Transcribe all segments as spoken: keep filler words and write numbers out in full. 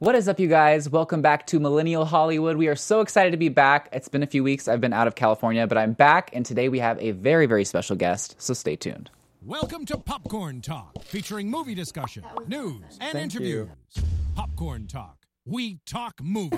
What is up, you guys? Welcome back to Millennial Hollywood. We are so excited to be back. It's been a few weeks. I've been out of California, but I'm back, and today we have a very, very special guest, so stay tuned. Welcome to Popcorn Talk, featuring movie discussion, news, and Thank interviews. you. Popcorn Talk. We talk movies.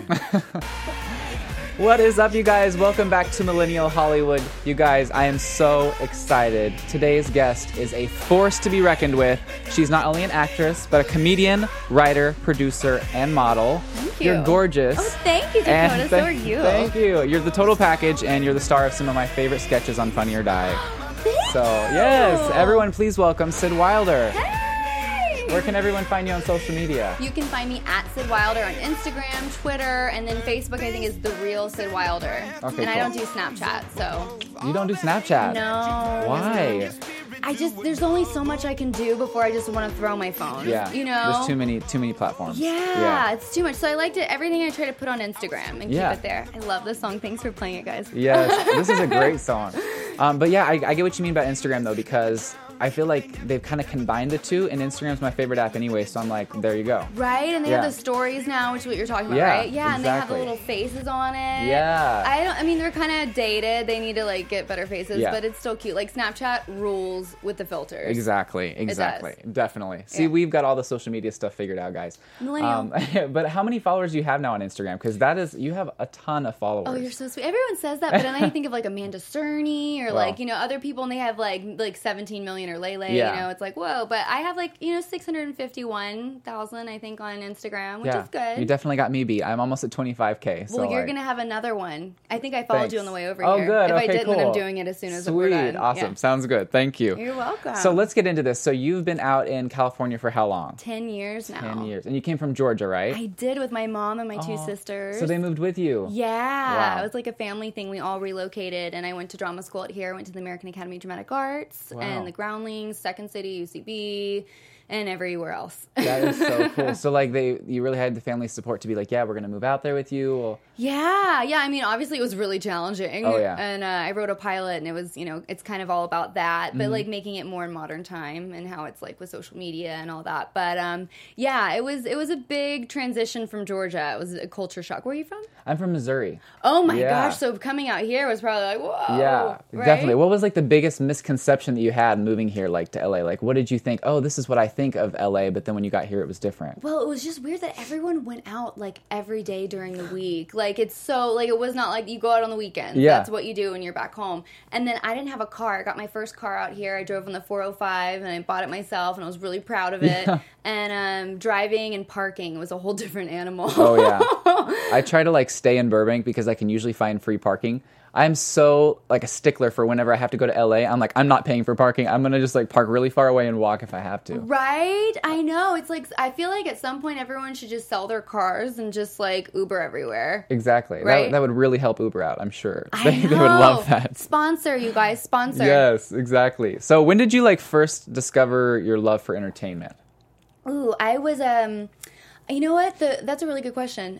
What is up, you guys? Welcome back to Millennial Hollywood. You guys, I am so excited. Today's guest is a force to be reckoned with. She's not only an actress, but a comedian, writer, producer, and model. Thank you. You're gorgeous. Oh, thank you, Dakota. And So th- are you. Thank you. You're the total package, and you're the star of some of my favorite sketches on Funny or Die. Thank So, you. yes, everyone please welcome Sid Wilder. Hey! Where can everyone find you on social media? You can find me at Sid Wilder on Instagram, Twitter, and then Facebook, I think, is The Real Sid Wilder. Okay, and I cool. don't do Snapchat, so... You don't do Snapchat? No. Why? I just... There's only so much I can do before I just want to throw my phone. Yeah. You know? There's too many too many platforms. Yeah, Yeah. it's too much. So I like to... Everything I try to put on Instagram and Yeah. keep it there. I love this song. Thanks for playing it, guys. Yes, this is a great song. Um, but yeah, I, I get what you mean about Instagram, though, because I feel like they've kind of combined the two, and Instagram's my favorite app anyway, so I'm like, there you go. Right? And they Yeah. have the stories now, which is what you're talking about, Yeah, right? Yeah, and they have the exactly. little faces on it. Yeah. I don't I mean they're kind of dated. They need to like get better faces, Yeah. but it's still cute. Like Snapchat rules with the filters. Exactly, exactly. Definitely. See, Yeah. we've got all the social media stuff figured out, guys. Millennial. Um, but how many followers do you have now on Instagram? Because that is, you have a ton of followers. Oh, you're so sweet. Everyone says that, but then I think of like Amanda Cerny or Well. like, you know, other people and they have like like seventeen million or Lele, Yeah. you know, it's like, whoa. But I have like, you know, six hundred fifty-one thousand, I think, on Instagram, which yeah. is good. You definitely got me beat. I'm almost at twenty-five K. So Well, you're like, going to have another one. I think I followed Thanks. you on the way over Oh, here. good. If I Okay, didn't, then I'm cool. doing it as soon as Sweet. we're done. Awesome. Yeah. Sounds good. Thank you. You're welcome. So let's get into this. So you've been out in California for how long? ten years now. Ten years. And you came from Georgia, right? I did with my mom and my two Oh, sisters. So they moved with you? Yeah. Wow. It was like a family thing. We all relocated, and I went to drama school out here. I went to the American Academy of Dramatic Arts Wow. and the Groundlings, Second City, U C B, and everywhere else. That is so cool. So like they, you really had the family support to be like, yeah, we're going to move out there with you. Well, Yeah, yeah. I mean, obviously, it was really challenging. Oh, yeah. And uh, I wrote a pilot, and it was, you know, it's kind of all about that, Mm-hmm. but like making it more in modern time and how it's like with social media and all that. But um, yeah, it was it was a big transition from Georgia. It was a culture shock. Where are you from? I'm from Missouri. Oh my Yeah. gosh! So coming out here was probably like, whoa. Yeah, right? definitely. What was like the biggest misconception that you had moving here, like to L A? Like, what did you think? Oh, this is what I think of L A, but then when you got here, it was different. Well, it was just weird that everyone went out like every day during the week. Like it's so like it was not like you go out on the weekends. Yeah. That's what you do when you're back home. And then I didn't have a car. I got my first car out here. I drove on the four oh five and I bought it myself and I was really proud of it. Yeah. And um, driving and parking was a whole different animal. Oh yeah. I try to like stay in Burbank because I can usually find free parking. I'm so like a stickler for whenever I have to go to L A. I'm like, I'm not paying for parking. I'm gonna just like park really far away and walk if I have to. Right? I know. It's like I feel like at some point everyone should just sell their cars and just like Uber everywhere. Exactly. That, Right? that would really help Uber out, I'm sure. I They, know. they would love that. Sponsor, you guys. Sponsor. Yes, exactly. So when did you like first discover your love for entertainment? Ooh, I was um you know what? The, that's a really good question.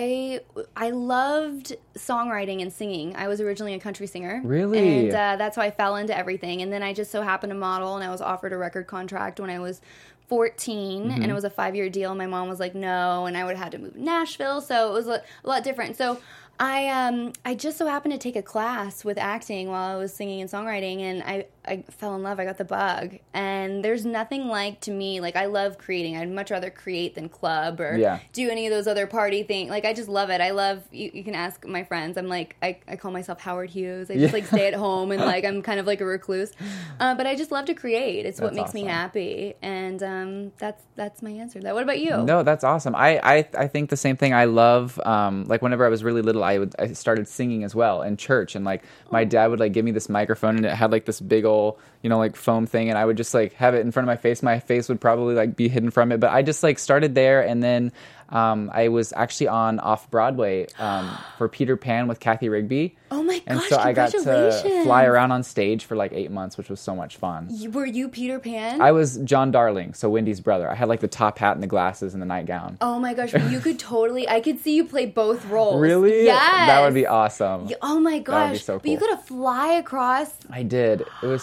I I loved songwriting and singing. I was originally a country singer. Really? And uh, that's how I fell into everything. And then I just so happened to model, and I was offered a record contract when I was fourteen, Mm-hmm. and it was a five-year deal. My mom was like, no, and I would have had to move to Nashville, so it was a, a lot different. So I um I just so happened to take a class with acting while I was singing and songwriting, and I, I fell in love. I got the bug. And there's nothing like, to me, like I love creating. I'd much rather create than club or Yeah. do any of those other party things. Like I just love it. I love, you, you can ask my friends. I'm like, I, I call myself Howard Hughes. I just Yeah. like stay at home and like I'm kind of like a recluse. Uh, but I just love to create. It's what That's makes me awesome. happy. And um, that's that's my answer to that. What about you? No, that's awesome. I, I, I think the same thing. I love, um, like whenever I was really little, I would, I started singing as well in church. And like my dad would like give me this microphone and it had like this big old, you know, like foam thing. And I would just like have it in front of my face. My face would probably like be hidden from it. But I just like started there. And then um, I was actually on off Broadway um, for Peter Pan with Kathy Rigby. Oh my And gosh, so I got to congratulations. fly around on stage for like eight months, which was so much fun. You- Were you Peter Pan? I was John Darling, so Wendy's brother. I had like the top hat and the glasses and the nightgown. Oh my gosh, you could totally, I could see you play both roles. Really? Yes. That would be awesome. Y- Oh my would be gosh. so But you cool. could have fly across. I did. It was so much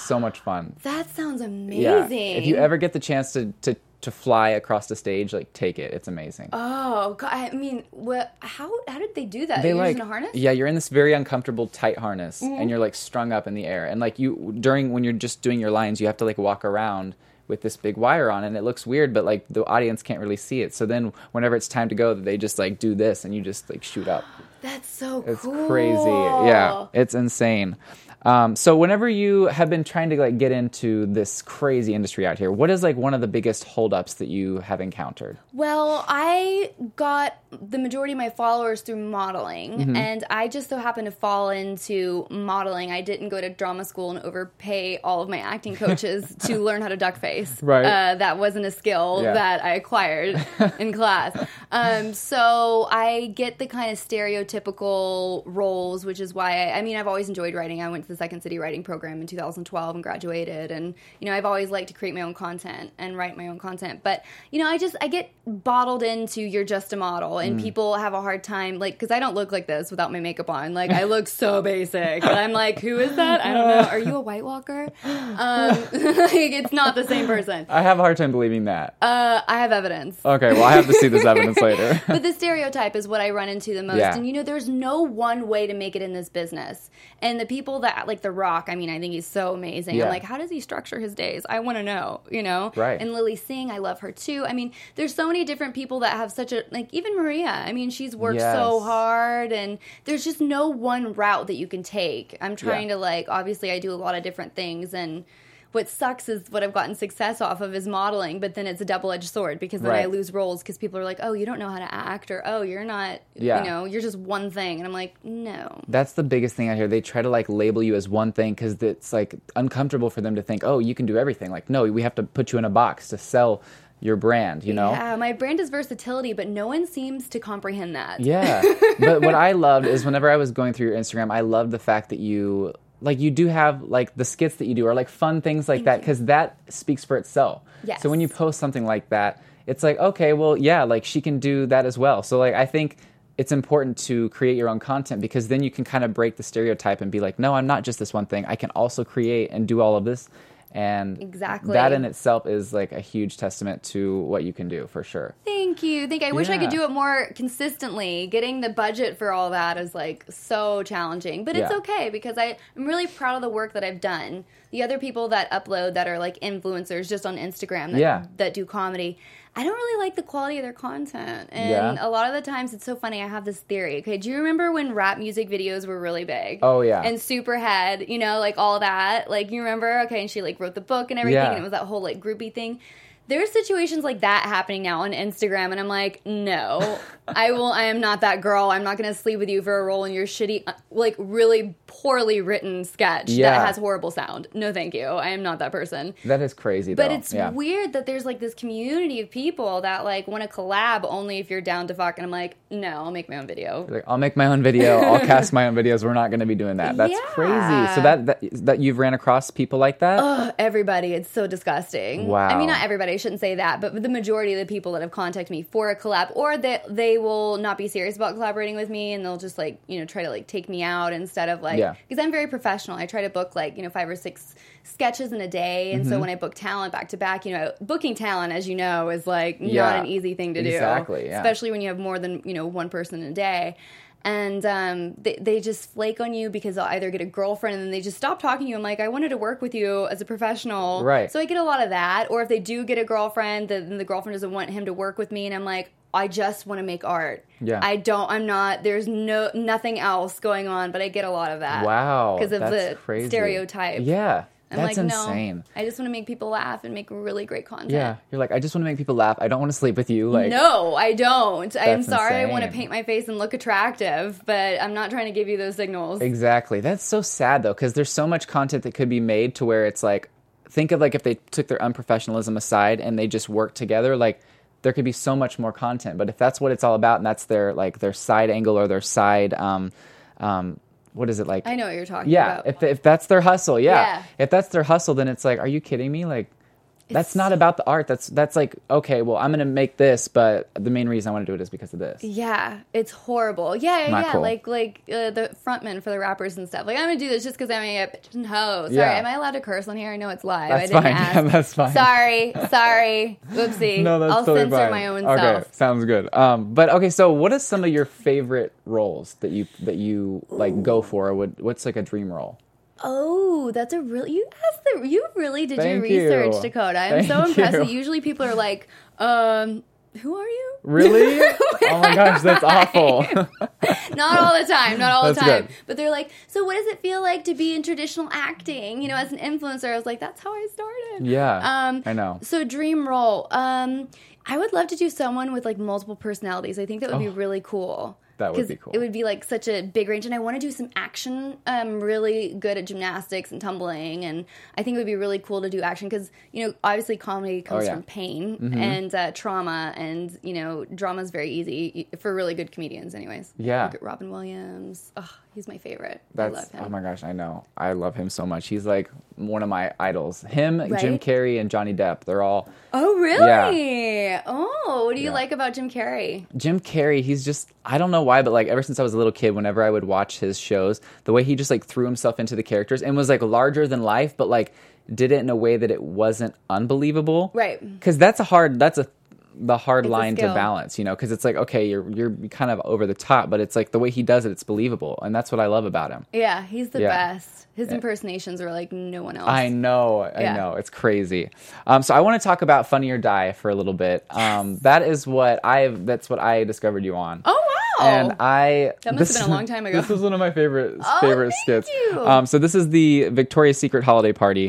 fun. That sounds amazing. Yeah. If you ever get the chance to, to, to fly across the stage, like take it. It's amazing. Oh, God. I mean, what? How how did they do that? They You're like using a harness? yeah, you're in this very uncomfortable tight harness, Mm-hmm. and you're like strung up in the air, and like you during when you're just doing your lines, you have to like walk around with this big wire on, and it looks weird, but like the audience can't really see it. So then whenever it's time to go, they just like do this, and you just like shoot up. That's so It's cool. crazy. Yeah, it's insane. Um, so whenever you have been trying to like get into this crazy industry out here, what is like one of the biggest holdups that you have encountered? Well, I got the majority of my followers through modeling, Mm-hmm. and I just so happened to fall into modeling. I didn't go to drama school and overpay all of my acting coaches to learn how to duck face. Right. Uh, that wasn't a skill Yeah. that I acquired in class. Um, so I get the kind of stereotypical roles, which is why I, I mean, I've always enjoyed writing. I went to the Second City Writing Program in two thousand twelve and graduated, and you know, I've always liked to create my own content and write my own content. But you know, I just I get bottled into you're just a model, and people have a hard time, like, because I don't look like this without my makeup on. Like, I look so basic. And I'm like, who is that? I don't know. Are you a White Walker? Um, like, it's not the same person. I have a hard time believing that. Uh, I have evidence. Okay, well, I have to see this evidence later. But the stereotype is what I run into the most. Yeah. And, you know, there's no one way to make it in this business. And the people that, like The Rock, I mean, I think he's so amazing. Yeah. I'm like, how does he structure his days? I want to know, you know? Right. And Lily Singh, I love her too. I mean, there's so many different people that have such a, like, even Maria. I mean, she's worked so Yes. hard, and there's just no one route that you can take. I'm trying Yeah. to, like, obviously I do a lot of different things, and what sucks is what I've gotten success off of is modeling, but then it's a double-edged sword because then I Right. lose roles because people are like, oh, you don't know how to act, or oh, you're not, Yeah. you know, you're just one thing. And I'm like, no. That's the biggest thing out here. They try to like label you as one thing because it's like uncomfortable for them to think, oh, you can do everything. Like, no, we have to put you in a box to sell your brand, you know? Yeah, my brand is versatility, but no one seems to comprehend that. Yeah. But what I loved is whenever I was going through your Instagram, I loved the fact that you, like, you do have, like, the skits that you do are, like, fun things like that because that speaks for itself. Yes. So when you post something like that, it's like, okay, well, yeah, like, she can do that as well. So, like, I think it's important to create your own content because then you can kind of break the stereotype and be like, no, I'm not just this one thing. I can also create and do all of this. And Exactly. that in itself is, like, a huge testament to what you can do, for sure. Thank you. Thank you. I wish I could Yeah. do it more consistently. Getting the budget for all that is like so challenging, but it's Yeah. okay because I, I'm really proud of the work that I've done. The other people that upload that are like influencers just on Instagram that, Yeah. that do comedy, I don't really like the quality of their content. And Yeah. a lot of the times it's so funny. I have this theory. Okay, do you remember when rap music videos were really big? Oh, yeah. And Superhead, you know, like all that. Like, you remember? Okay, and she like wrote the book and everything, Yeah. and it was that whole like groupie thing. There's situations like that happening now on Instagram, and I'm like, no, I will. I am not that girl. I'm not going to sleep with you for a role in your shitty, uh, like really poorly written sketch Yeah. that has horrible sound. No, thank you. I am not that person. That is crazy, But though. it's yeah. weird that there's like this community of people that like want to collab only if you're down to fuck. And I'm like, no, I'll make my own video. Like, I'll make my own video. I'll cast my own videos. We're not going to be doing that. That's Yeah. crazy. So that, that that you've ran across people like that? Ugh, everybody, it's so disgusting. Wow. I mean, not everybody, I shouldn't say that, but the majority of the people that have contacted me for a collab, or that they will not be serious about collaborating with me, and they'll just like, you know, try to like take me out instead of like, Yeah. because I'm very professional. I try to book like, you know, five or six sketches in a day, and Mm-hmm. so when I book talent back to back, you know, booking talent, as you know, is like Yeah. not an easy thing to do. Exactly, yeah. Especially when you have more than, you know, one person in a day. And um, they, they just flake on you because they'll either get a girlfriend and then they just stop talking to you. I'm like, I wanted to work with you as a professional. Right. So I get a lot of that. Or if they do get a girlfriend, then the girlfriend doesn't want him to work with me. And I'm like, I just want to make art. Yeah. I don't, I'm not, there's no, nothing else going on, but I get a lot of that. Wow. Because of that's the crazy. stereotype. Yeah. I'm That's like, insane. no, I just want to make people laugh and make really great content. Yeah. You're like, I just want to make people laugh. I don't want to sleep with you. Like, No, I don't. I'm That's sorry I want to insane. paint my face and look attractive, but I'm not trying to give you those signals. Exactly. That's so sad, though, because there's so much content that could be made to where it's like, think of like if they took their unprofessionalism aside and they just worked together, like there could be so much more content. But if that's what it's all about and that's their like their side angle or their side, um, um, what is it like? I know what you're talking Yeah, about. if if that's their hustle, yeah. Yeah. If that's their hustle, then it's like, are you kidding me? Like, That's not about the art. That's that's like, okay, well, I'm going to make this, but the main reason I want to do it is because of this. Yeah, it's horrible. Yeah, Not yeah, cool. like like uh, the frontmen for the rappers and stuff. Like, I'm going to do this just because I'm going to get bitches and hoes. Sorry, Yeah. am I allowed to curse on here? I know it's live. That's I didn't fine. ask. Yeah, that's fine. Sorry, sorry. Whoopsie. No, that's I'll totally censor fine. my own okay, self. sounds good. Um, but okay, so what is some of your favorite roles that you that you like go for? Or would, what's like a dream role? Oh, that's a really you asked the you really did Thank your research, you. Dakota. I'm Thank so impressed. you. That usually people are like, um, who are you? Really? Oh my gosh, that's awful. Not all the time, not all That's the time. good. But they're like, so what does it feel like to be in traditional acting? You know, as an influencer, I was like, that's how I started. Yeah, Um, I know. So dream role. Um, I would love to do someone with like multiple personalities. I think that would be Oh. really cool. That would 'Cause be cool. It would be like such a big range, and I want to do some action. I'm really good at gymnastics and tumbling, and I think it would be really cool to do action because you know, obviously, comedy comes Oh, yeah. from pain Mhm. and uh, trauma, and you know, drama is very easy for really good comedians, anyways. Yeah. Look at Robin Williams. Oh, he's my favorite. That's I love him. oh my gosh, I know. I love him so much. He's like one of my idols. Him, Right? Jim Carrey, and Johnny Depp. They're all Oh, really? Oh, what do you Yeah. like about Jim Carrey? Jim Carrey. He's just I don't know why, but like ever since I was a little kid, whenever I would watch his shows, the way he just like threw himself into the characters and was like larger than life, but like did it in a way that it wasn't unbelievable. Right. Because that's a hard. That's a the hard It's a line to skill. balance, you know, because it's like, okay, you're you're kind of over the top, but it's like the way he does it, it's believable, and that's what I love about him. Yeah, he's the Yeah. best. His impersonations are like no one else. I know, I Yeah. know, it's crazy. Um, so I want to talk about Funny or Die for a little bit. Um, that is what I that's what I discovered you on. Oh wow! And I That must this- have been a long time ago. This was one of my favorite Oh, favorite thank skits. you. Um, so this is the Victoria's Secret holiday party,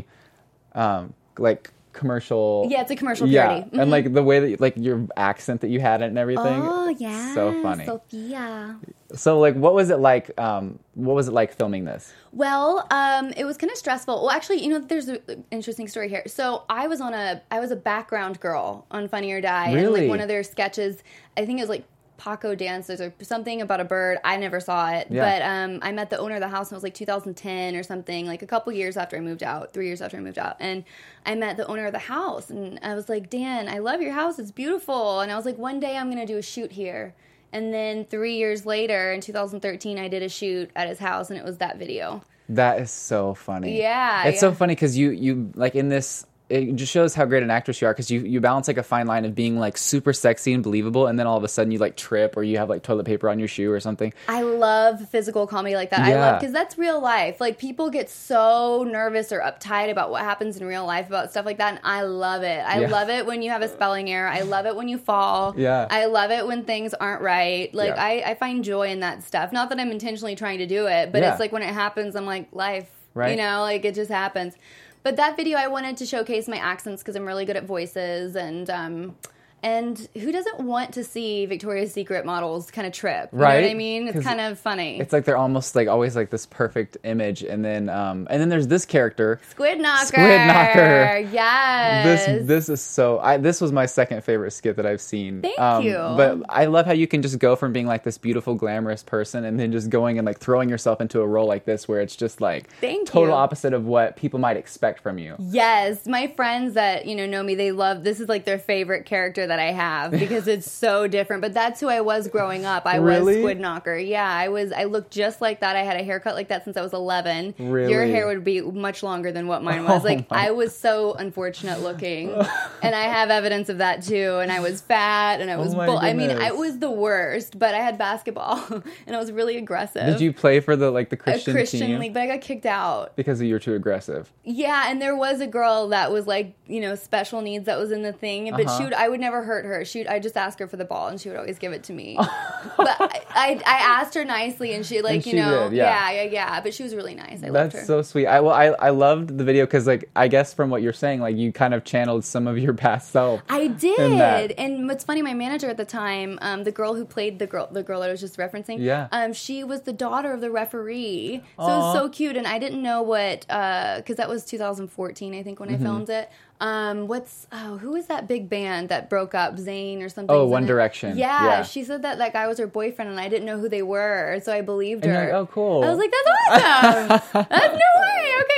um, like commercial. Yeah, it's a commercial Yeah, parody. Mhm. and like the way that like your accent that you had and everything. Oh yeah, so funny. Sophia. So like, what was it like? Um, what was it like filming this? Well, um, it was kind of stressful. Well, actually, you know, there's an interesting story here. So I was on a, I was a background girl on Funny or Die, and Really? like one of their sketches, I think it was like Paco dances or something about a bird. I never saw it, Yeah. but um, I met the owner of the house, and it was like two thousand ten or something, like a couple years after I moved out, three years after I moved out, and I met the owner of the house, and I was like, Dan, I love your house, it's beautiful, and I was like, one day I'm gonna do a shoot here. And then three years later, in two thousand thirteen, I did a shoot at his house, and it was that video. That is so funny. Yeah, it's so yeah. funny because you you like in this. It just shows how great an actress you are because you, you balance like a fine line of being like super sexy and believable, and then all of a sudden you like trip or you have like toilet paper on your shoe or something. I love physical comedy like that. I Yeah. love because that's real life. Like people get so nervous or uptight about what happens in real life about stuff like that, and I love it. I Yeah. love it when you have a spelling error. I love it when you fall. Yeah. I love it when things aren't right. Like Yeah. I, I find joy in that stuff. Not that I'm intentionally trying to do it, but Yeah. it's like when it happens, I'm like life. Right. You know, like it just happens. But that video, I wanted to showcase my accents because I'm really good at voices, and um, and who doesn't want to see Victoria's Secret models kind of trip? You know Right? what I mean? It's 'Cause kind of funny. It's like they're almost like always like this perfect image, and then um, and then there's this character. Squid Knocker. Squid Knocker. Yes. This this is so. I this was my second favorite skit that I've seen. Thank um, you. But I love how you can just go from being like this beautiful, glamorous person, and then just going and like throwing yourself into a role like this, where it's just like Thank total you. opposite of what people might expect from you. Yes, my friends that you know know me, they love this is like their favorite character that I have because it's so different. But that's who I was growing up. I was Really? Squid Knocker. Yeah, I was. I looked just like that. I had a haircut like that since I was eleven. Really? Your hair would be much longer than what mine was. Oh Like my- I was so unfortunate looking, and I have evidence of that too. And I was fat, and I was. Oh my bull- I mean, goodness. I was the worst. But I had basketball, and I was really aggressive. Did you play for the like the a Christian, Christian team league? But I got kicked out. because you were too aggressive? Yeah, and there was a girl that was like, you know, special needs that was in the thing, but Uh-huh. she would, I would never hurt her. She, I just ask her for the ball, and she would always give it to me. But I, I, I asked her nicely, and she like, And you she know, did, yeah. yeah, yeah, yeah. But she was really nice. I loved her. That's so sweet. I well, I I loved the video because like I guess from what you're saying, like you kind of channeled some of your past self. I in did, that. and what's funny, my manager at the time, um, the girl who played the girl, the girl that I was just referencing, Yeah. um, she was the daughter of the referee, so it Aw. was so cute, and I didn't know what, because that was two thousand fourteen, I think, when Mm-hmm. I filmed it. Um, what's oh, who was that big band that broke up? Zayn or something? Oh, One Direction. Yeah, Yeah. she said that that guy was her boyfriend, and I didn't know who they were, so I believed And her. you're like, oh, cool. I was like, that's awesome. That's no way. Okay,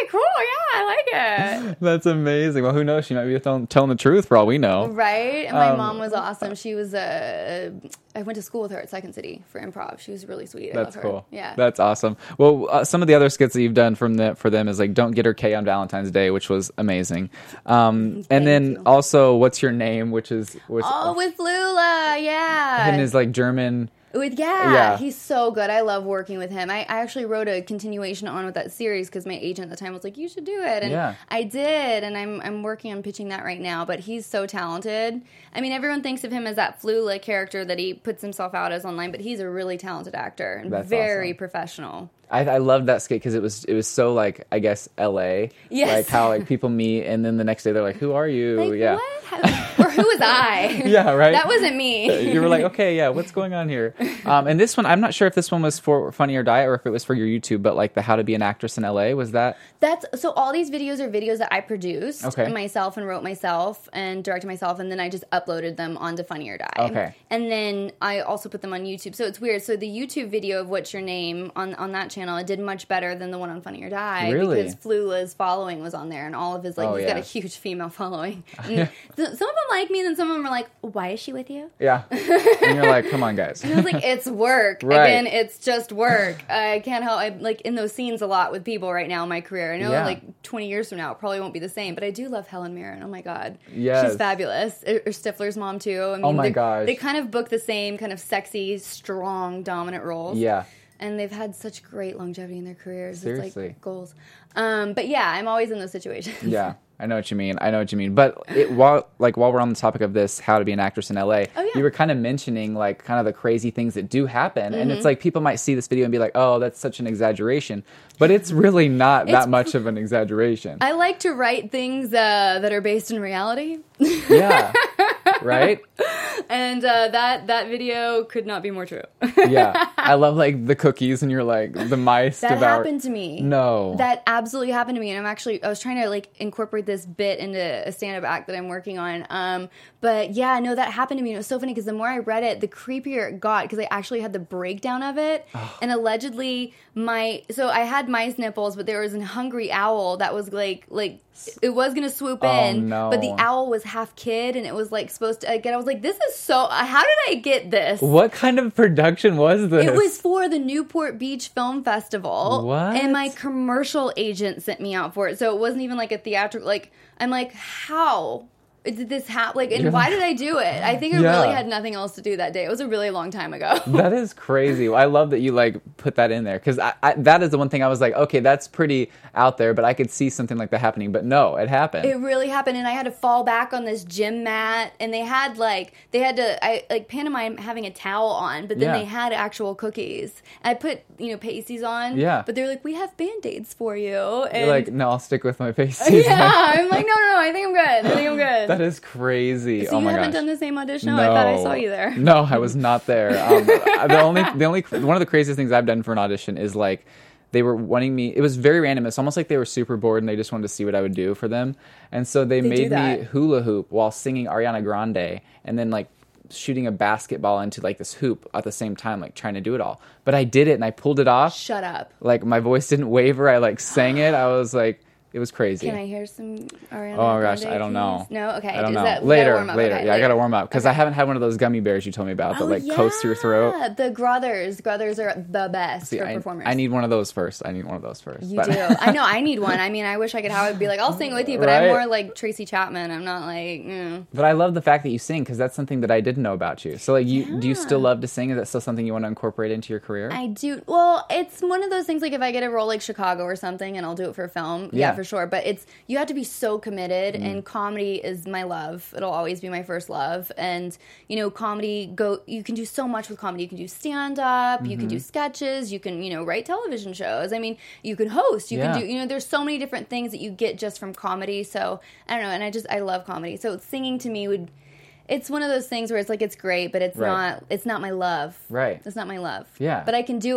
cool. Yeah, I like it. That's amazing. Well, who knows? She might be telling, telling the truth for all we know. Right? And my Um, mom was awesome. She was a. Uh, I went to school with her at Second City for improv. She was really sweet. I That's love her. cool. Yeah. That's awesome. Well, uh, some of the other skits that you've done from the, for them is like "Don't Get Her K on Valentine's Day," which was amazing. Um, Thank and then you. also, "What's Your Name," which is which Oh, with Lula, yeah. and is like German. With yeah, Yeah. he's so good. I love working with him. I, I actually wrote a continuation on with that series because my agent at the time was like, "You should do it," and Yeah. I did. And I'm I'm working on pitching that right now. But he's so talented. I mean, everyone thinks of him as that Flula character that he puts himself out as online, but he's a really talented actor and That's very awesome. professional. I, I loved that skit because it was it was so like I guess L A, Yes. like how like people meet and then the next day they're like, "Who are you?" Like, yeah, what? How- or who was I? Yeah, right. That wasn't me. You were like, okay, yeah, what's going on here? Um, and this one, I'm not sure if this one was for Funny or Die or if it was for your YouTube, but like the How to Be an Actress in L A, was that? That's so. All these videos are videos that I produced Okay. myself and wrote myself and directed myself, and then I just uploaded them onto Funny or Die. Okay. And then I also put them on YouTube. So it's weird. So the YouTube video of What's Your Name on on that channel, it did much better than the one on Funny or Die. Really? Because Flula's following was on there, and all of his like Oh, he's yeah. got a huge female following. And th- some of them like me, and then some of them are like, "Why is she with you?" Yeah. And you're like, come on, guys. And I was like, it's work. Right. Again, it's just work. I can't help. I'm like in those scenes a lot with people right now in my career. I know Yeah. like twenty years from now, it probably won't be the same, but I do love Helen Mirren. Oh my God. Yes. She's fabulous. Or or Stifler's mom too. I mean, Oh my they, gosh. They kind of book the same kind of sexy, strong, dominant roles. Yeah. And they've had such great longevity in their careers. It's Seriously. like goals. Um, but yeah, I'm always in those situations. Yeah. I know what you mean. I know what you mean. But it, while like while we're on the topic of this, How to Be an Actress in L A, Oh, yeah. you were kind of mentioning like kind of the crazy things that do happen, and Mm-hmm. it's like people might see this video and be like, "Oh, that's such an exaggeration," but it's really not that It's much of an exaggeration. I like to write things uh, that are based in reality. Yeah. Right? And uh, that that video could not be more true. Yeah. I love like the cookies and you're like the mice That devour- happened to me. No. That absolutely happened to me. And I'm actually, I was trying to like incorporate this bit into a stand-up act that I'm working on. Um, but yeah, no, that happened to me. And it was so funny because the more I read it, the creepier it got because I actually had the breakdown of it. And allegedly my, so I had mice nipples, but there was a hungry owl that was like, like, it was going to swoop Oh, in, no. but the owl was half kid and it was like supposed to, again, I was like, this is so, how did I get this? What kind of production was this? It was for the Newport Beach Film Festival. What? And my commercial agent sent me out for it. So it wasn't even like a theatrical, like, I'm like, how did this happen? Like, and You're why like- did I do it? I think I Yeah. really had nothing else to do that day. It was a really long time ago. That is crazy. I love that you like put that in there because I, I, that is the one thing I was like, okay, that's pretty out there, but I could see something like that happening. But no, it happened. It really happened, and I had to fall back on this gym mat, and they had like they had to I like pantomime having a towel on, but then Yeah. they had actual cookies. I put you know pasties on, Yeah. but they're like, we have Band-Aids for you, and You're like, no, I'll stick with my pasties. yeah, I'm like, no, no, no, I think I'm good. I think I'm good. That is crazy. So oh you my haven't gosh. done the same audition? No, I thought I saw you there. No, I was not there. Um, the only, the only, one of the craziest things I've done for an audition is like, they were wanting me. It was very random. It's almost like they were super bored and they just wanted to see what I would do for them. And so they, They do made that. me hula hoop while singing Ariana Grande, and then like shooting a basketball into like this hoop at the same time, like trying to do it all. But I did it and I pulled it off. Shut up. Like my voice didn't waver. I like sang it. I was like, it was crazy. Can I hear some Ariana Oh my gosh, Grande, I don't know. please? No? Okay. I don't Is know. that- we gotta later, warm up. later. Okay, yeah, I gotta later. warm up because I haven't had one of those gummy bears you told me about that Oh, like yeah. coats your throat. The Gruthers. Gruthers are the best See, for I, performers. I need one of those first. I need one of those first. You But- do. I know. I need one. I mean, I wish I could have it be like, I'll sing with you, but I'm Right? more like Tracy Chapman. I'm not like, mm. But I love the fact that you sing because that's something that I didn't know about you. So like, you do you still love to sing? Is that still something you want to incorporate into your career? I do. Well, it's one of those things like if I get a role like Chicago or something and I'll do it for a film, yeah, Yeah. for sure. But it's, you have to be so committed, Mm. and comedy is my love. It'll always be my first love. And, you know, comedy, go, you can do so much with comedy. You can do stand up, you Mm-hmm. can do sketches, you can, you know, write television shows. I mean, you can host, you Yeah. can do, you know, there's so many different things that you get just from comedy. So I don't know. And I just, I love comedy. So singing to me would, it's one of those things where it's like, it's great, but it's Right. not, it's not my love. Right. It's not my love. Yeah. But I can do it.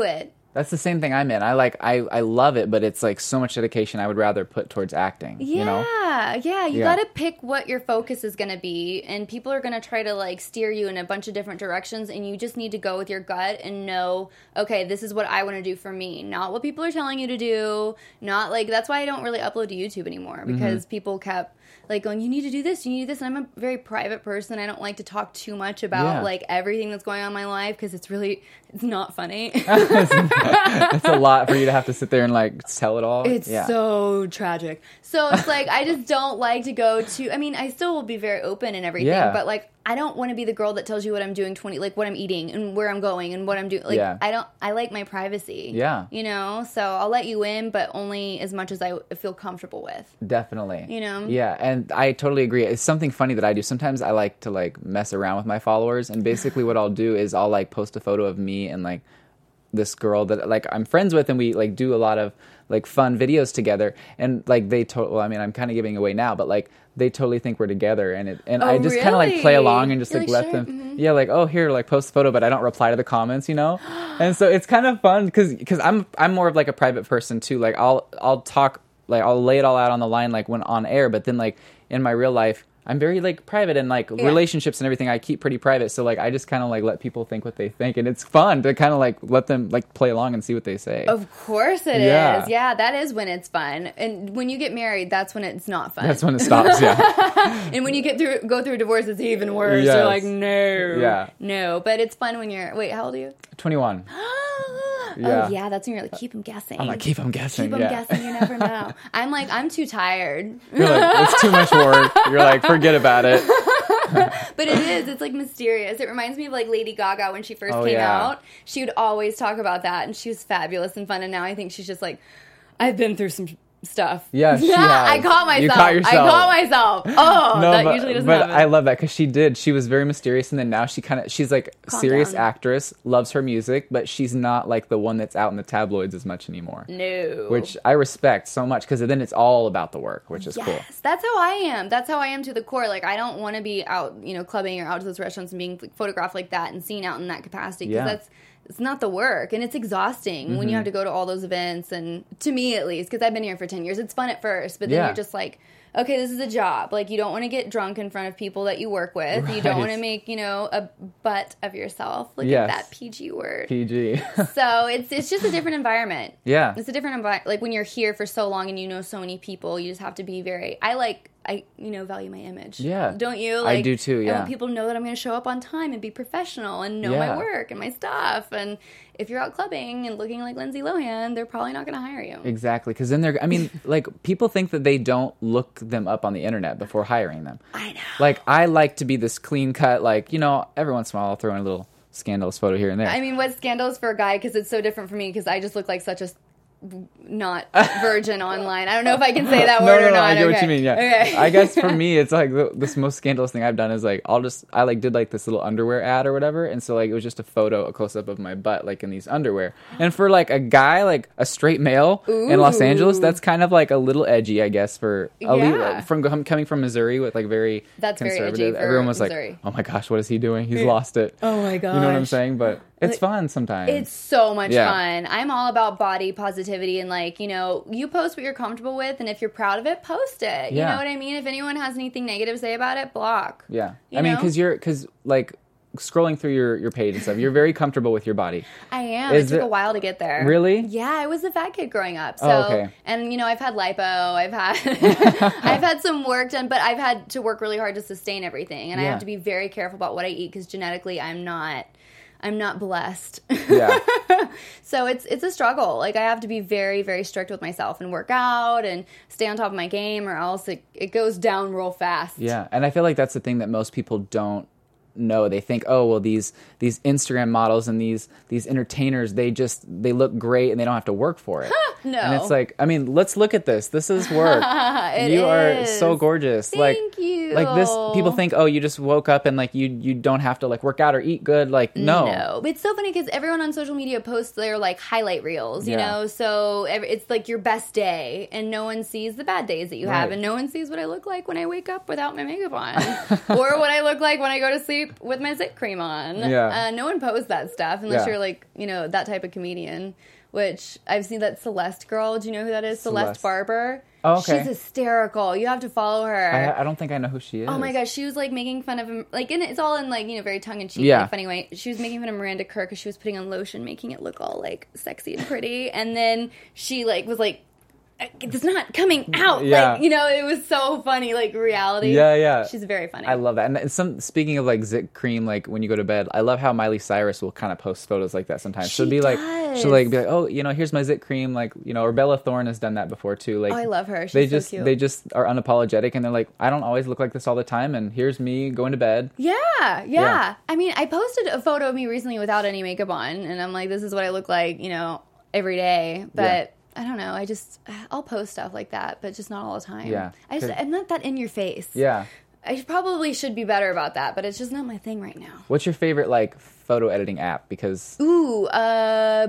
That's the same thing I'm in. I like I, I love it, but it's like so much dedication I would rather put towards acting. Yeah, you know? yeah. You Yeah. got to pick what your focus is going to be, and people are going to try to like steer you in a bunch of different directions, and you just need to go with your gut and know, okay, this is what I want to do for me, not what people are telling you to do. Not like that's why I don't really upload to YouTube anymore, because mm-hmm. people kept like going, you need to do this, you need to do this, and I'm a very private person. I don't like to talk too much about Yeah. like everything that's going on in my life, because it's really it's not funny. It's a lot for you to have to sit there and like tell it all. It's yeah. so tragic. So it's like I just don't like to go to. I mean, I still will be very open and everything, Yeah. but like I don't want to be the girl that tells you what I'm doing twenty, like what I'm eating and where I'm going and what I'm doing. Like Yeah. I don't. I like my privacy. Yeah. You know, so I'll let you in, but only as much as I feel comfortable with. Definitely. You know? Yeah, and I totally agree. It's something funny that I do. Sometimes I like to like mess around with my followers, and basically what I'll do is I'll like post a photo of me and like this girl that like I'm friends with, and we like do a lot of like fun videos together, and like they to- well I mean I'm kind of giving away now, but like they totally think we're together, and it and Oh, I just kind of like play really? along and just You're like like, let sure, them mhm. yeah like oh here like post a photo, but I don't reply to the comments, you know. And so it's kind of fun because because I'm I'm more of like a private person too. Like I'll I'll talk like I'll lay it all out on the line like when on air, but then like in my real life I'm very like private, and like Yeah. relationships and everything I keep pretty private. So like I just kind of like let people think what they think, and it's fun to kind of like let them like play along and see what they say. Of course it Yeah. is. Yeah, that is when it's fun. And when you get married, that's when it's not fun. That's when it stops. Yeah. And when you get through, go through a divorce, it's even worse. Yes. You're like, no, Yeah. no. But it's fun when you're. Wait, how old are you? twenty-one. Oh yeah, that's when you're like, keep them guessing. I'm like keep them guessing. Keep them yeah. guessing. You never know. I'm like, I'm too tired. You're like it's too much work. You're like forget about it. But it is. It's like mysterious. It reminds me of like Lady Gaga when she first Oh, came yeah. out. She would always talk about that, and she was fabulous and fun. And now I think she's just like, I've been through some stuff. Yeah, she yeah. I has. caught myself. You caught yourself. I caught myself. Oh, No, that but, usually doesn't but happen. I love that because she did. She was very mysterious, and then now she kind of she's like Calm serious down. actress, loves her music, but she's not like the one that's out in the tabloids as much anymore. no. Which I respect so much because then it's all about the work, which is yes, cool. that's how I am. That's how I am to the core. Like I don't want to be out, you know, clubbing or out to those restaurants and being like, photographed like that and seen out in that capacity, because Yeah. that's it's not the work, and it's exhausting Mm-hmm. when you have to go to all those events. And to me, at least, because I've been here for ten years, it's fun at first, but then Yeah. you're just like, okay, this is a job. Like you don't want to get drunk in front of people that you work with. You don't Right. want to make, you know, a butt of yourself. Look Yes. at that P G word. P G. So it's it's just a different environment. Yeah. It's a different environment. Like when you're here for so long and you know so many people, you just have to be very. I like I you know value my image. Yeah. Don't you? I Like, do too, I yeah. want people to know that I'm going to show up on time and be professional and know Yeah. my work and my stuff. And if you're out clubbing and looking like Lindsay Lohan, they're probably not going to hire you. Exactly, because then they're. I mean, like people think that they don't look them up on the internet before hiring them. I know. Like I like to be this clean cut. Like you know, every once in a while I'll throw in a little scandalous photo here and there. I mean, what's scandalous for a guy? Because it's so different for me. Because I just look like such a not virgin online. I don't know if I can say that no, word no, or no, not. I get okay. what you mean. Yeah, Okay. I guess for me, it's like the, this most scandalous thing I've done is like I'll just I like did like this little underwear ad or whatever, and so like it was just a photo, a close up of my butt, like in these underwear. And for like a guy, like a straight male in Los Angeles, that's kind of like a little edgy, I guess. For a le- Yeah. from com- coming from Missouri with like very That's very edgy conservative, for everyone was Missouri. like, "Oh my gosh, what is he doing? He's lost it." Oh my gosh. You know what I'm saying? But it's Like, fun sometimes. It's so much Yeah. fun. I'm all about body positivity and like, you know, you post what you're comfortable with, and if you're proud of it, post it. You Yeah. know what I mean? If anyone has anything negative to say about it, block. Yeah, You I mean, know? because you're because like scrolling through your your page and stuff, you're very comfortable with your body. I am. Is it took it- a while to get there. Really? Yeah, I was a fat kid growing up. So, Oh, okay. and you know, I've had lipo. I've had I've had some work done, but I've had to work really hard to sustain everything, and I Yeah. have to be very careful about what I eat because genetically, I'm not. I'm not blessed. Yeah. So it's it's a struggle. Like I have to be very, very strict with myself and work out and stay on top of my game, or else it, it goes down real fast. Yeah, and I feel like that's the thing that most people don't know. They think, oh well, these these Instagram models and these these entertainers, they just they look great and they don't have to work for it. No. And it's like, I mean, let's look at this. This is work. It you are is. so gorgeous. like Thank you. Like this, people think, oh, you just woke up and like you you don't have to like work out or eat good. Like no. No, it's so funny because everyone on social media posts their like highlight reels, you Yeah. know. So ev- it's like your best day, and no one sees the bad days that you have, Right. and no one sees what I look like when I wake up without my makeup on, or what I look like when I go to sleep with my zit cream on. Yeah. uh, no one posts that stuff unless Yeah. you're like you know that type of comedian. which I've seen that Celeste girl. Do you know who that is? Celeste, Celeste. Barber. Oh, okay. She's hysterical. You have to follow her. I, I don't think I know who she is. Oh my gosh, she was like making fun of him, like, and it's all in like, you know, very tongue in cheek, Yeah. like, funny way. She was making fun of Miranda Kerr because she was putting on lotion, making it look all like sexy and pretty, and then she like was like, "It's not coming out." Yeah. Like, you know, it was so funny, like reality. Yeah, yeah. She's very funny. I love that. And it's some speaking of like zit cream, like when you go to bed, I love how Miley Cyrus will kind of post photos like that sometimes. She'll She be like, does. she'll like be like, oh, you know, here's my zit cream, like, you know, or Bella Thorne has done that before too. Like, Oh, I love her. She's they so just cute. they just are unapologetic, and they're like, I don't always look like this all the time, and here's me going to bed. Yeah, yeah, Yeah. I mean, I posted a photo of me recently without any makeup on, and I'm like, this is what I look like, you know, every day. But Yeah. I don't know. I just I'll post stuff like that, but just not all the time. Yeah. I just I'm not that in your face. Yeah. I probably should be better about that, but it's just not my thing right now. What's your favorite like photo editing app? Because Ooh, uh,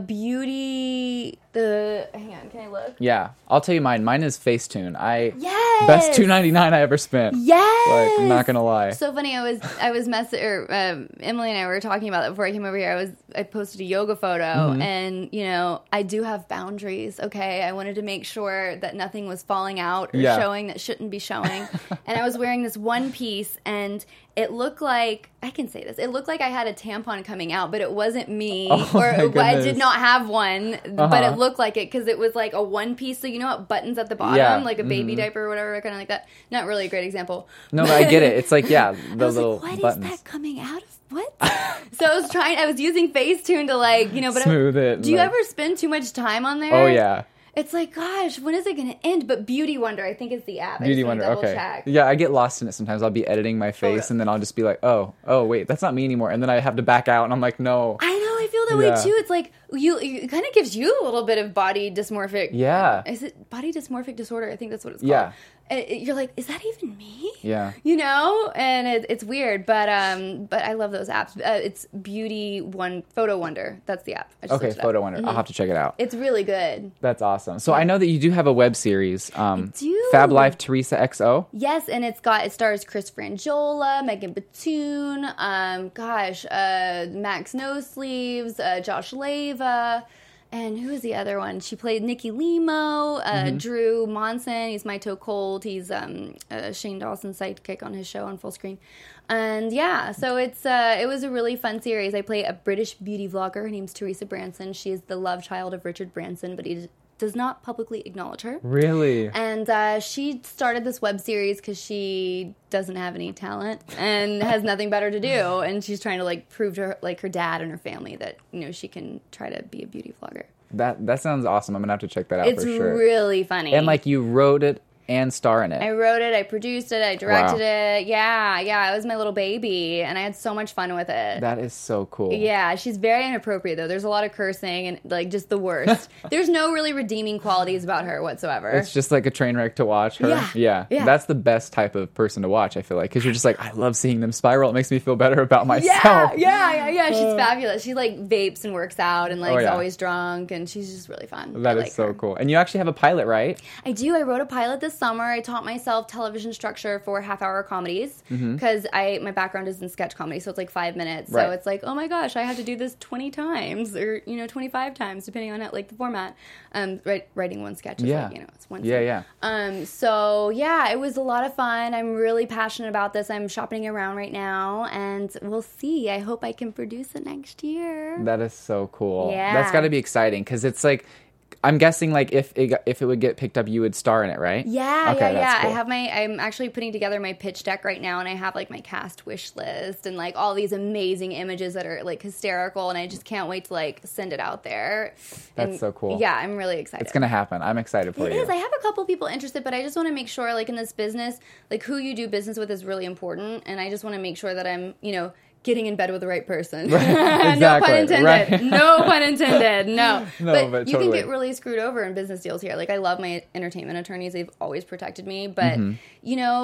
beauty. The hang on, can I look? yeah, I'll tell you mine. Mine is Facetune. I Yes. best two ninety nine I ever spent. Yes. Like, I'm not gonna lie. So funny. I was I was mess or um, Emily and I were talking about it before I came over here. I was I posted a yoga photo, Mm-hmm. and you know I do have boundaries. Okay, I wanted to make sure that nothing was falling out or Yeah. showing that shouldn't be showing. And I was wearing this one piece, and it looked like I can say this. It looked like I had a tampon coming out, but it wasn't me, Oh or my I goodness. did not have one, but Uh-huh. it looked like it because it was like a one piece. So you know what buttons at the bottom, Yeah. like a baby Mhm. diaper or whatever, kind of like that. Not really a great example. No, but I get it. It's like yeah, the I was little like, what buttons. is that coming out of? What? So I was trying, I was using Facetune to like, you know, but I- Smooth it. do you like- ever spend too much time on there? Oh yeah. It's like, gosh, when is it going to end? But Beauty Wonder, I think is the app. I Beauty just wanna Wonder. double Okay. check. Yeah, I get lost in it sometimes. I'll be editing my face, Photo. and then I'll just be like, "Oh, oh, wait, that's not me anymore." And then I have to back out, and I'm like, "No." I know, I feel that Yeah. way too. It's like, you, you- it kind of gives you a little bit of body dysmorphic. Yeah. Is it body dysmorphic disorder? I think that's what it's called. Yeah. And it- you're like, is that even me? Yeah. You know, and it, it's weird, but um, but I love those apps. Uh, it's Beauty One Photo Wonder. That's the app. I just Okay, looked it up. Photo Wonder. I'll have to check it out. It's really good. That's awesome. So I know that you do have a web series, um, do. Fab Life Teresa X O. Yes, and it's got it stars Chris Frangiola, Megan Batoon, um, gosh, uh, Max No Sleeves, uh, Josh Leva, and who is the other one? She played Nikki Limo, uh, Mm-hmm. Drew Monson. He's my toe cold. He's um, uh, Shane Dawson's sidekick on his show on Full Screen. And yeah, so it's uh, it was a really fun series. I play a British beauty vlogger. Her name's Teresa Branson. She is the love child of Richard Branson, but he d- does not publicly acknowledge her. Really? And uh, she started this web series because she doesn't have any talent and has nothing better to do, and she's trying to like prove to her, like her dad and her family that you know she can try to be a beauty vlogger. That that sounds awesome. I'm gonna have to check that out It's for sure. really funny. And like you wrote it and star in it. I wrote it, I produced it, I directed Wow. it. Yeah, yeah, it was my little baby, and I had so much fun with it. That is so cool. Yeah, she's very inappropriate though. There's a lot of cursing and like just the worst. There's no really redeeming qualities about her whatsoever. It's just like a train wreck to watch her. Yeah. Yeah. Yeah. That's the best type of person to watch, I feel like. Because you're just like, I love seeing them spiral. It makes me feel better about myself. Yeah, yeah, yeah, yeah. She's fabulous. She like vapes and works out and like Oh, is yeah. always drunk, and she's just really fun. That I is like so her. cool. And you actually have a pilot, right? I do. I wrote a pilot this summer. I taught myself television structure for half-hour comedies because I my background is in sketch comedy, so it's like five minutes. So Mm-hmm. Right. it's like, oh my gosh, I have to do this twenty times or you know twenty-five times depending on it, like the format. Um, write, writing one sketch is Yeah. like you know it's one. Yeah, scene. yeah. Um, so yeah, it was a lot of fun. I'm really passionate about this. I'm shopping around right now, and we'll see. I hope I can produce it next year. That is so cool. Yeah. That's got to be exciting because it's like, I'm guessing like if it got, if it would get picked up, you would star in it, right? Yeah, Okay, yeah, that's yeah. cool. I have my. I'm actually putting together my pitch deck right now, and I have like my cast wish list and like all these amazing images that are like hysterical, and I just can't wait to like send it out there. That's And, so cool. Yeah, I'm really excited. It's gonna happen. I'm excited for It you. is. I have a couple people interested, but I just want to make sure, like in this business, like who you do business with is really important, and I just want to make sure that I'm, you know, getting in bed with the right person. no exactly, pun intended. right. No pun intended. No. No, but, but you totally. can get really screwed over in business deals here. Like I love my entertainment attorneys; they've always protected me, but Mm-hmm. you know.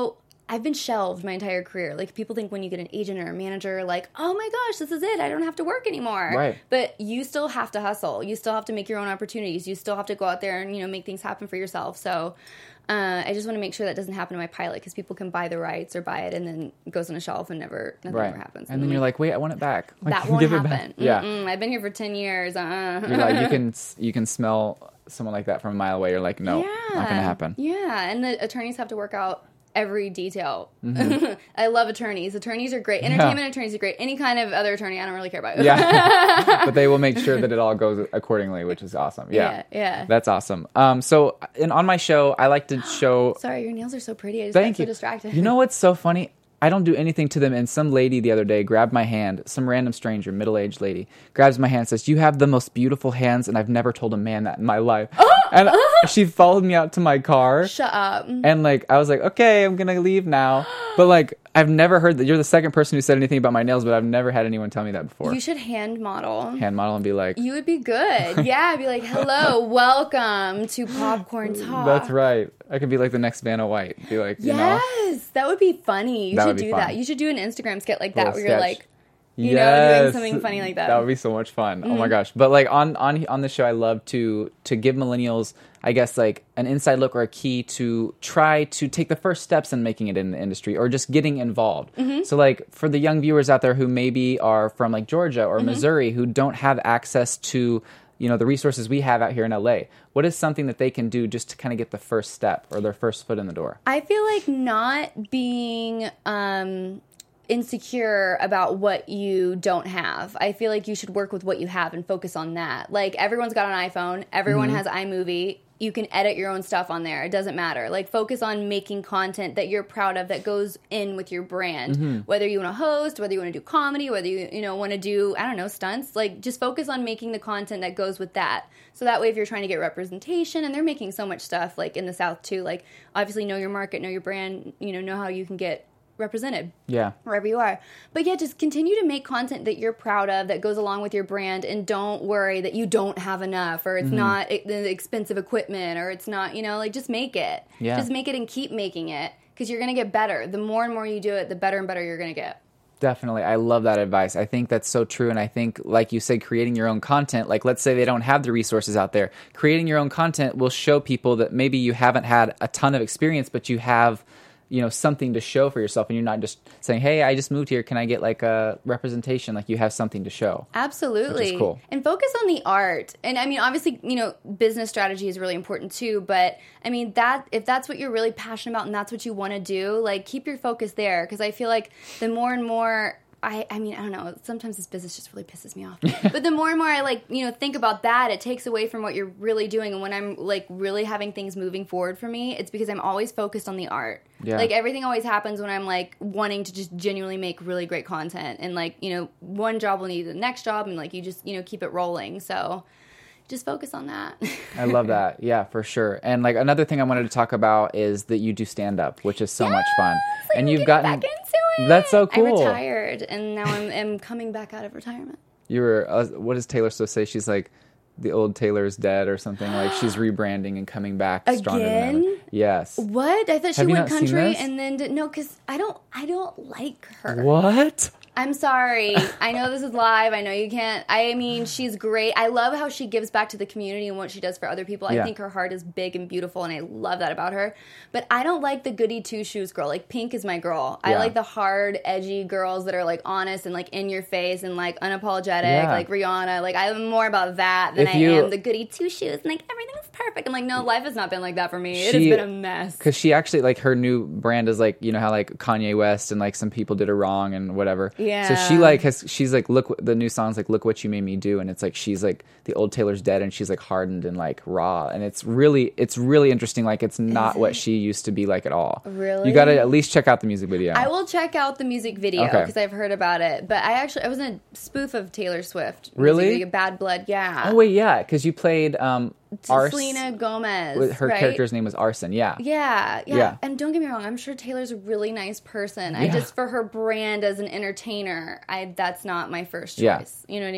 I've been shelved my entire career. Like, people think when you get an agent or a manager, like, oh my gosh, this is it. I don't have to work anymore. Right. But you still have to hustle. You still have to make your own opportunities. You still have to go out there and, you know, make things happen for yourself. So uh, I just want to make sure that doesn't happen to my pilot, because people can buy the rights or buy it and then it goes on a shelf and never, nothing Right. ever happens. And then you're like, wait, I want it back. Like, that won't give it happen. back. Yeah. Mm-mm, I've been here for ten years. Uh-uh. You're like, you can you can smell someone like that from a mile away. You're like, no, yeah. not gonna happen. Yeah, and the attorneys have to work out every detail. Mm-hmm. I love attorneys. Attorneys are great. Entertainment yeah. attorneys are great. Any kind of other attorney, I don't really care about. Yeah, but they will make sure that it all goes accordingly, which is awesome. Yeah, yeah, yeah. That's awesome. Um, so, and on my show, I like to show. Sorry, your nails are so pretty. I just Thank got you. so distracted. You know what's so funny? I don't do anything to them, and some lady the other day grabbed my hand, some random stranger, middle-aged lady, grabs my hand and says, "You have the most beautiful hands," and I've never told a man that in my life. And she followed me out to my car. Shut up. And, like, I was like, okay, I'm going to leave now. But, like, I've never heard that. You're the second person who said anything about my nails, but I've never had anyone tell me that before. You should hand model. Hand model and be like... You would be good. Yeah, I'd be like, hello, welcome to Popcorn Talk. That's right. I could be like the next Vanna White. Be like, you yes, know. that would be funny. You That should would be do fun. that. You should do an Instagram skit like that Little where you're sketch. like, you know, doing Yes. something funny like that. That would be so much fun. Mm-hmm. Oh my gosh. But like on on on the show, I love to to give millennials, I guess, like an inside look or a key to try to take the first steps in making it in the industry or just getting involved. Mm-hmm. So like for the young viewers out there who maybe are from like Georgia or Mm-hmm. Missouri who don't have access to, you know, the resources we have out here in L A, what is something that they can do just to kind of get the first step or their first foot in the door? I feel like not being um, insecure about what you don't have. I feel like you should work with what you have and focus on that. Like, everyone's got an iPhone. Everyone has iMovie. You can edit your own stuff on there. It doesn't matter. Like, focus on making content that you're proud of that goes in with your brand. Whether you want to host, whether you want to do comedy, whether you, you know, want to do, I don't know, stunts. Like, just focus on making the content that goes with that. So that way, if you're trying to get representation, and they're making so much stuff, like, in the South, too. Like, obviously, know your market, know your brand, you know, know how you can get represented Yeah. wherever you are. But yeah, just continue to make content that you're proud of, that goes along with your brand, and don't worry that you don't have enough, or it's mm-hmm. not e- the expensive equipment, or it's not, you know, like, just make it. Yeah. Just make it and keep making it, because you're going to get better. The more and more you do it, the better and better you're going to get. Definitely. I love that advice. I think that's so true. And I think, like you said, creating your own content, like let's say they don't have the resources out there, creating your own content will show people that maybe you haven't had a ton of experience, but you have, you know, something to show for yourself, and you're not just saying, hey, I just moved here, can I get like a representation? Like, you have something to show. Absolutely. Which is cool. And focus on the art. And I mean, obviously, you know, business strategy is really important too, but I mean, that if that's what you're really passionate about and that's what you want to do, like, keep your focus there, because I feel like the more and more I, I mean, I don't know. Sometimes this business just really pisses me off. But the more and more I, like, you know, think about that, it takes away from what you're really doing. And when I'm, like, really having things moving forward for me, it's because I'm always focused on the art. Yeah. Like, everything always happens when I'm, like, wanting to just genuinely make really great content. And, like, you know, one job will need the next job, and, like, you just, you know, keep it rolling. So just focus on that. I love that. Yeah, for sure. And, like, another thing I wanted to talk about is that you do stand-up, which is so yes! much fun. Like, and I'm you've getting gotten... back into it. That's so cool. I retired, and now I'm, I'm coming back out of retirement. You were, uh, what does Taylor Swift say? She's like, the old Taylor's dead or something. Like, she's rebranding and coming back stronger Again? than ever. Yes. What? I thought she Have you went not seen country this? and then did, no, because I don't I don't like her. What? I'm sorry. I know this is live. I know you can't. I mean, she's great. I love how she gives back to the community and what she does for other people. I Yeah. think her heart is big and beautiful, and I love that about her. But I don't like the goody two-shoes girl. Like, Pink is my girl. I Yeah. like the hard, edgy girls that are, like, honest and, like, in your face and, like, unapologetic, Yeah. like Rihanna. Like, I'm more about that than If I you- am the goody two-shoes. And, like, everything's perfect. I'm like, no, life has not been like that for me. It She- has been a mess. Because she actually, like, her new brand is, like, you know how, like, Kanye West and, like, some people did her wrong and whatever. Yeah. So she, like, has, she's, like, look, the new song's, like, Look What You Made Me Do. And it's, like, she's, like, the old Taylor's dead, and she's, like, hardened and, like, raw. And it's really, it's really interesting. Like, it's not what she used to be like at all. Really? You got to at least check out the music video. I will check out the music video Okay. because I've heard about it. But I actually, I was in a spoof of Taylor Swift. music Really? video, Bad Blood, yeah. Oh, wait, yeah. Because you played um, Ars- Selena Gomez. Her right? character's name was Arson, yeah. Yeah, yeah, Yeah. And don't get me wrong, I'm sure Taylor's a really nice person. I Yeah. just, for her brand as an entertainer, I that's not my first choice. Yeah. You know what I mean?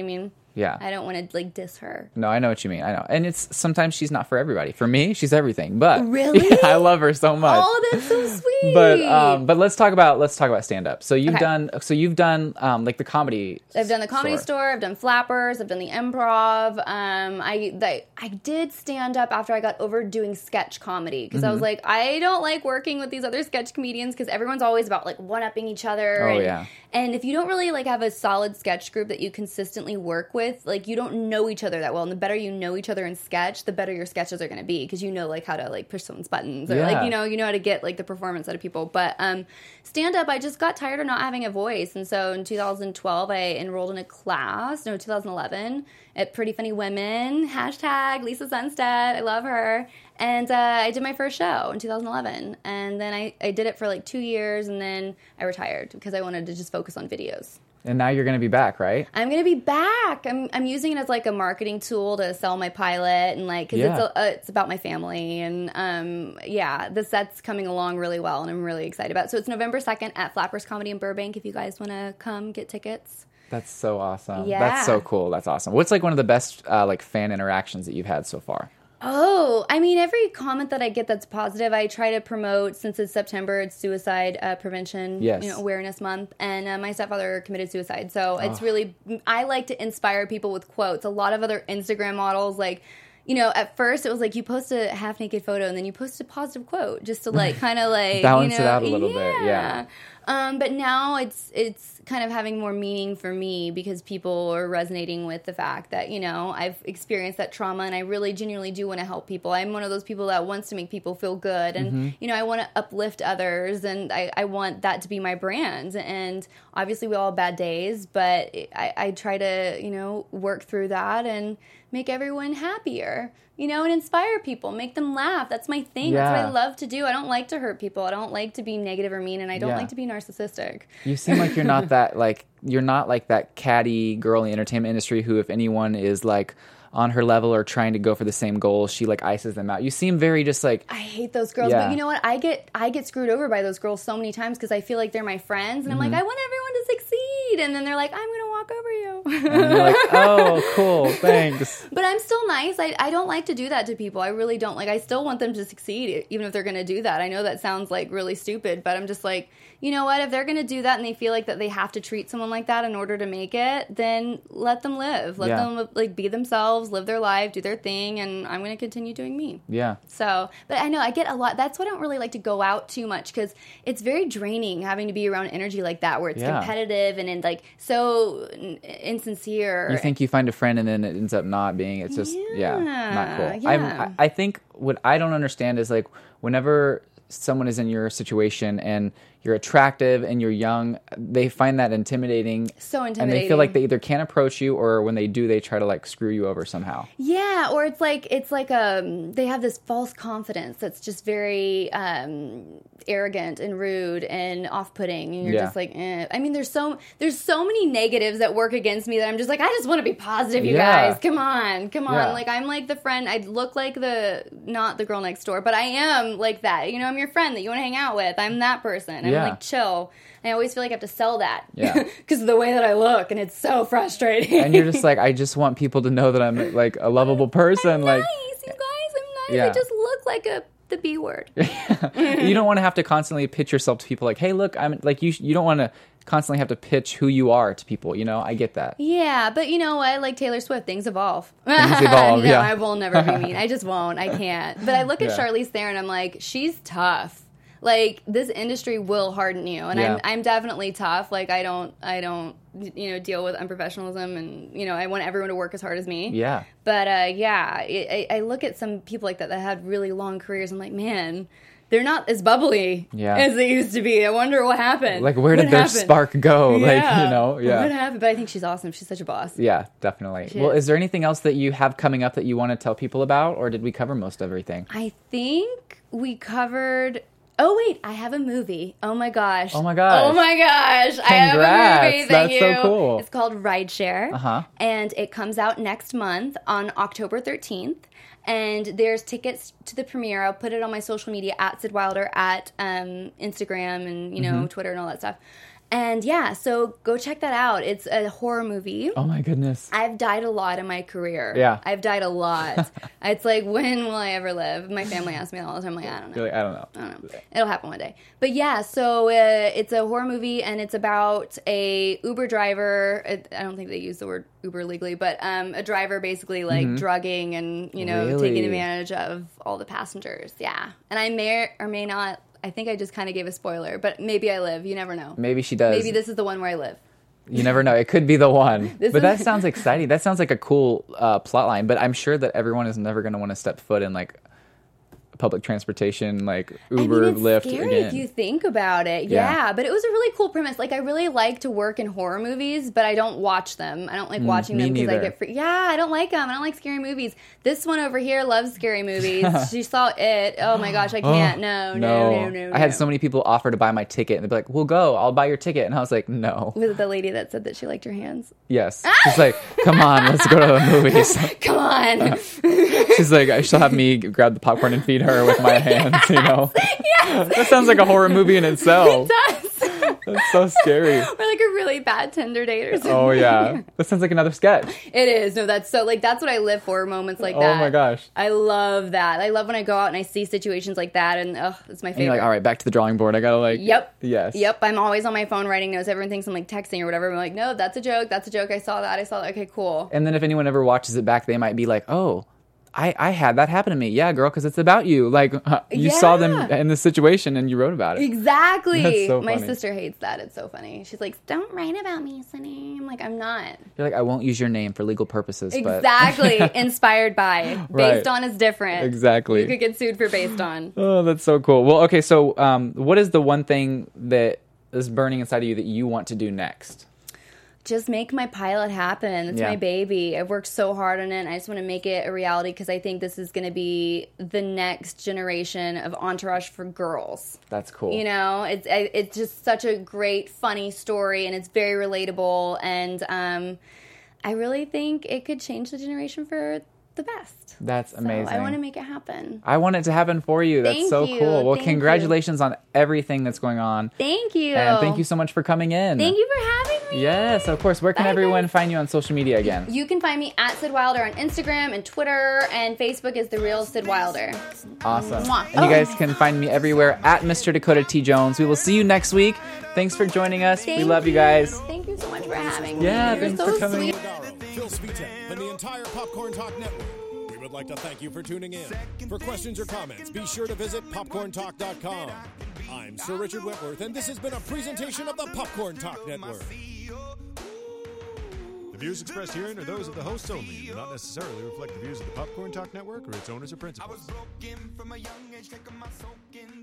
Yeah. I don't want to like diss her. No, I know what you mean. I know. And it's sometimes she's not for everybody. For me, she's everything. But Really? yeah, I love her so much. Oh, that's so sweet. But um, but let's talk about let's talk about stand up. So you've Okay. done so you've done um, like the comedy. I've done the comedy store. store. I've done Flappers. I've done the improv. Um, I the, I did stand up after I got over doing sketch comedy because Mm-hmm. I was like, I don't like working with these other sketch comedians because everyone's always about like one upping each other. Oh, and, yeah. And if you don't really like have a solid sketch group that you consistently work with, like you don't know each other that well. And the better you know each other in sketch, the better your sketches are going to be because you know like how to like push someone's buttons or Yeah. like you know you know how to get like the performance out of people. But um, stand up, I just got tired of not having a voice, and so in two thousand twelve I enrolled in a class. No, two thousand eleven at Pretty Funny Women. Hashtag Lisa Sunstead. I love her. And uh, I did my first show in two thousand eleven, and then I, I did it for like two years, and then I retired because I wanted to just focus on videos. And now you're going to be back, right? I'm gonna be back. I'm I'm using it as like a marketing tool to sell my pilot and like because Yeah. it's a, uh, it's about my family and um yeah the set's coming along really well and I'm really excited about it. So it's November second at Flappers Comedy in Burbank. If you guys want to come get tickets. That's so awesome. Yeah. That's so cool. That's awesome. What's like one of the best uh, like fan interactions that you've had so far? Oh, I mean, every comment that I get that's positive, I try to promote. Since it's September, it's Suicide uh, Prevention Yes. you know, Awareness Month, and uh, my stepfather committed suicide. So it's really, I like to inspire people with quotes. A lot of other Instagram models, like, you know, at first it was like you post a half naked photo and then you post a positive quote just to like kind of like Balance you know, it out a little bit, yeah. Um, but now it's it's kind of having more meaning for me because people are resonating with the fact that, you know, I've experienced that trauma and I really genuinely do want to help people. I'm one of those people that wants to make people feel good and, Mm-hmm. you know, I want to uplift others and I, I want that to be my brand. And obviously we all have bad days, but I, I try to, you know, work through that and make everyone happier. You know, and inspire people, make them laugh. That's my thing. That's Yeah. what I love to do. I don't like to hurt people. I don't like to be negative or mean, and I don't Yeah. like to be narcissistic. You seem like you're not that like you're not like that catty girl in the entertainment industry who, if anyone is like on her level or trying to go for the same goal, she like ices them out. You seem very just like I hate those girls, Yeah. but you know what? I get I get screwed over by those girls so many times because I feel like they're my friends, and I'm Mm-hmm. like, I want everyone to succeed, and then they're like, I'm gonna walk over you. and you're like, oh, cool, thanks. But I'm still nice. I, I don't like to do that to people. I really don't. Like, I still want them to succeed, even if they're going to do that. I know that sounds, like, really stupid, but I'm just like, you know what? If they're going to do that and they feel like that they have to treat someone like that in order to make it, then let them live. Let Yeah. them, like, be themselves, live their life, do their thing, and I'm going to continue doing me. Yeah. So, but I know I get a lot. That's why I don't really like to go out too much because it's very draining having to be around energy like that where it's Yeah. competitive and, and, like, so n- insincere. You think you find a friend and then it ends up not being. It's just yeah, not cool. Yeah, I'm, yeah. I I think what I don't understand is like whenever someone is in your situation and you're attractive and you're young, they find that intimidating. So And they intimidating. feel like they either can't approach you or when they do, they try to like screw you over somehow. Yeah, or it's like it's like um they have this false confidence that's just very um arrogant and rude and off-putting, and you're Yeah. just like, eh. I mean, there's so there's so many negatives that work against me that I'm just like, I just want to be positive, you Yeah. guys. Come on, come on. Yeah. Like I'm like the friend. I look like the not the girl next door, but I am like that. You know, I'm your friend that you want to hang out with. I'm that person. I'm Yeah. like chill. And I always feel like I have to sell that. Yeah. Because of the way that I look, and it's so frustrating. And you're just like, I just want people to know that I'm like a lovable person. I'm like nice, you guys. I'm nice. Yeah. I just look like a the B word. you don't want to have to constantly pitch yourself to people like, hey, look, I'm like you. You don't want to constantly have to pitch who you are to people. You know, I get that. Yeah, but you know what? Like Taylor Swift, things evolve. Things evolve, no, yeah. I will never be mean. I just won't. I can't. But I look at Yeah. Charlize Theron, I'm like, she's tough. Like this industry will harden you, and Yeah. I'm I'm definitely tough. Like I don't I don't you know deal with unprofessionalism, and you know I want everyone to work as hard as me. Yeah. But uh, yeah, I, I I look at some people like that that had really long careers. I'm like, man, they're not as bubbly Yeah. as they used to be. I wonder what happened. Like, where did What their happened? spark go? Like, Yeah. you know, yeah. What happened? But I think she's awesome. She's such a boss. Yeah, definitely. She Well, is. is there anything else that you have coming up that you want to tell people about, or did we cover most everything? I think we covered. Oh wait, I have a movie. Oh my gosh. Oh my gosh. Oh my gosh. I have a Congrats. movie. Thank That's you. so cool. It's called Rideshare. Uh-huh. And it comes out next month on October thirteenth. And there's tickets to the premiere. I'll put it on my social media at Sid Wilder, at um, Instagram and, you know, Mm-hmm. Twitter and all that stuff. And yeah, so go check that out. It's a horror movie. Oh my goodness. I've died a lot in my career. Yeah. I've died a lot. It's like, when will I ever live? My family asks me that all the time. I'm like, I don't know. You're like, I don't know. I don't know. It'll happen one day. But yeah, so uh, it's a horror movie, and it's about a Uber driver. I don't think they use the word Uber legally, but um, a driver basically like Mm-hmm. drugging and, you know, Really? taking advantage of all the passengers. Yeah. And I may or may not, I think I just kind of gave a spoiler, but maybe I live. You never know. Maybe she does. Maybe this is the one where I live. You never know. It could be the one. This But is- that sounds exciting. That sounds like a cool uh, plot line. But I'm sure that everyone is never going to want to step foot in like public transportation, like Uber, I mean, it's Lyft scary again. if you think about it. Yeah. Yeah. But it was a really cool premise. Like, I really like to work in horror movies, but I don't watch them. I don't like watching Mm, me them because I neither. get free. Yeah, I don't like them. I don't like scary movies. This one over here loves scary movies. She saw it. Oh my gosh, I can't. No, no, no, no, no. I had so many people offer to buy my ticket, and they'd be like, "We'll go. I'll buy your ticket." And I was like, "No." Was it the lady that said that she liked your hands? Yes. She's like, "Come on, let's go to the movies." Come on. She's like, she'll have me grab the popcorn and feed her with my hands, you know? Yes. That sounds like a horror movie in itself. It does. That's so scary. Or like a really bad Tinder date or something. Oh, yeah. That sounds like another sketch. It is. No, that's so, like, that's what I live for, moments like Oh, that. my gosh. I love that. I love when I go out and I see situations like that, and, ugh, it's my favorite. And you're like, all right, back to the drawing board. I gotta, like... Yep. Yes. Yep. I'm always on my phone writing notes. Everyone thinks I'm, like, texting or whatever. I'm like, no, that's a joke. That's a joke. I saw that. I saw that. Okay, cool. And then if anyone ever watches it back, they might be like, oh... I, I had that happen to me. Yeah, girl, because it's about you. Like, uh, you saw them Yeah. in this situation and you wrote about it. Exactly. That's so My funny. sister hates that. It's so funny. She's like, don't write about me, Sunny. I'm like, I'm not. You're like, I won't use your name for legal purposes. But Exactly. Inspired by. Right. Based on is different. Exactly. You could get sued for based on. Oh, that's so cool. Well, okay, so um, what is the one thing that is burning inside of you that you want to do next? Just make my pilot happen. It's Yeah. my baby. I've worked so hard on it, and I just want to make it a reality because I think this is going to be the next generation of Entourage for girls. That's cool. You know, it's I- it's just such a great, funny story, and it's very relatable. And um, I really think it could change the generation for the best. That's amazing. So I want to make it happen. I want it to happen for you. That's Thank so you. cool. Well, Thank congratulations on everything that's going on. Thank you. And thank you so much for coming in. Thank you for having me. Yes, of course. Where can Bye, everyone guys. find you on social media again? You can find me at Sid Wilder on Instagram and Twitter, and Facebook is The Real Sid Wilder. Awesome. Mwah. And you guys can find me everywhere at Mister Dakota T. Jones. We will see you next week. Thanks for joining us. Thank we love you guys. Thank you so much for having me. Yeah, You're thanks so for coming. sweet. Garro, Phil Svitek, and the entire Popcorn Talk Network. We would like to thank you for tuning in. For questions or comments, be sure to visit popcorn talk dot com. I'm Sir Richard Wentworth, and this has been a presentation of the Popcorn Talk Network. The views expressed herein are those of the hosts only and do not necessarily reflect the views of the Popcorn Talk Network or its owners or principals. Broken from a young age, taking my soak in